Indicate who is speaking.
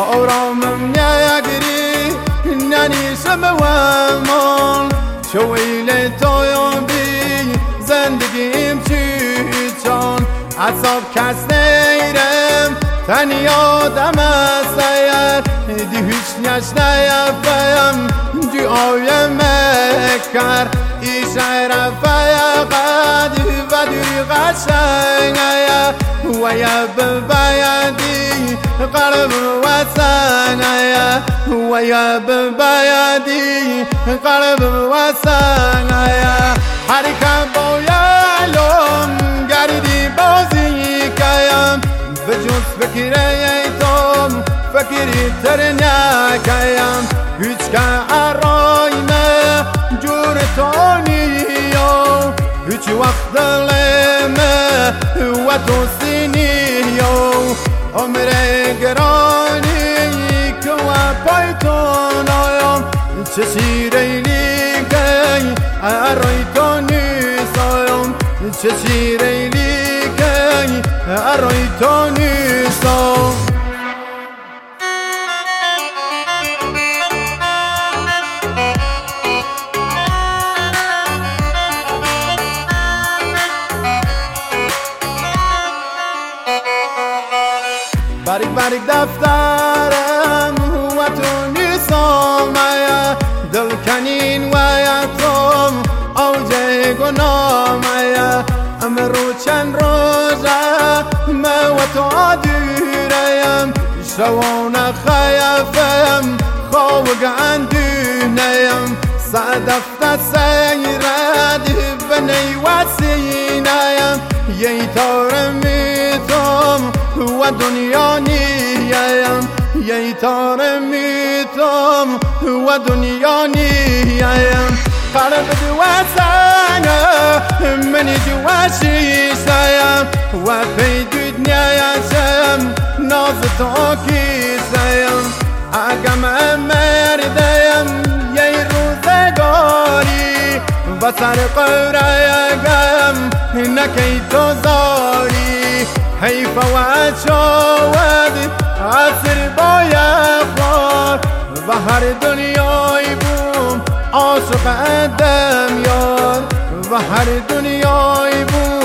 Speaker 1: آرامم نگیری ننیشم و من شویل تایابی زندگیم چی چون عذاب کس نیرم تنی آدم سیر دی هیچ نش نیفیم دی آیم مکر ای شهر فیقد و دی قشنگه و یب بیدی قلب و سنگه و یب بیدی قلب و سنگه حرکت بایلم گردی بازی کیم بجوز فکره ایتم فکری تر نکیم هیچ که اراینه جور تانیو هیچ وقت دلمه و تو سینیو عمر گرانی که و پایتون آیم چه شیریلی که ارایتانی سایم چه شیریلی ارایتانی سایم باریک دفترم و تو نیستم دل کنین و یتم اوج گنام امرو چند روزه ما و تو دیریم شوان خیفم خواب گندونیم صدفت سیرد بنی و سینیم یه تارمیتم و دنیا نیم یه تارمیتم و دنیا نیم قلب دو سنه منی دو شیشیم و پی دنیاشم ناز تو کیسیم اگم مردیم یه روزگاری و سر قرآگم نکی تو زاری حیف و شود عصر باید خور و هر دنیای بوم عاشق ادم یار و هر دنیای بوم